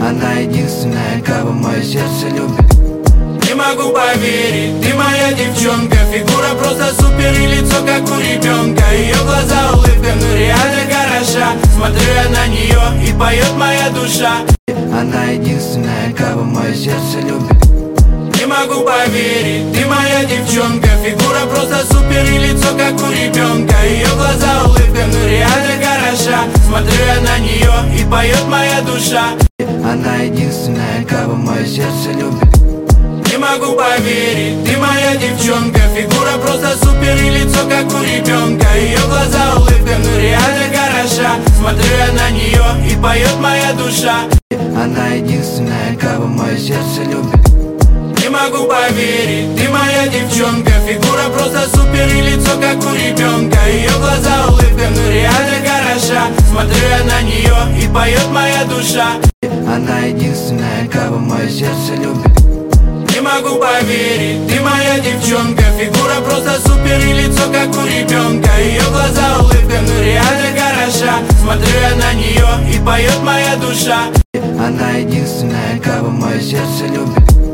Она единственная, кого мое сердце любит. Не могу поверить, ты моя девчонка. Фигура просто супер и лицо как у ребенка. Ее глаза улыбка, ну реально хороша. Смотрю я на нее и поет моя душа. Она единственная, кого мое сердце любит. Не могу поверить, ты моя девчонка. Фигура просто супер и лицо как у ребенка. Ее глаза улыбка, ну реально хороша. Смотрю я на нее и поет моя душа. Она единственная, кого мое сердце любит. Не могу поверить, ты моя девчонка. Фигура просто супер и лицо как у ребенка. Ее глаза улыбка, ну реально хороша. Смотрю я на нее и поет моя душа. Она единственная, кого мое сердце любит. Не могу поверить, ты моя девчонка. Фигура просто супер и лицо как у ребенка. Ее глаза улыбка, ну реально хороша. Смотрю я на нее и поет моя душа. Она единственная, кого мое сердце любит. Не могу поверить, ты моя девчонка. Фигура просто супер и лицо как у ребенка. Ее глаза улыбка, ну реально хороша. Смотрю я на нее и поет моя душа. Она единственная, кого мое сердце любит.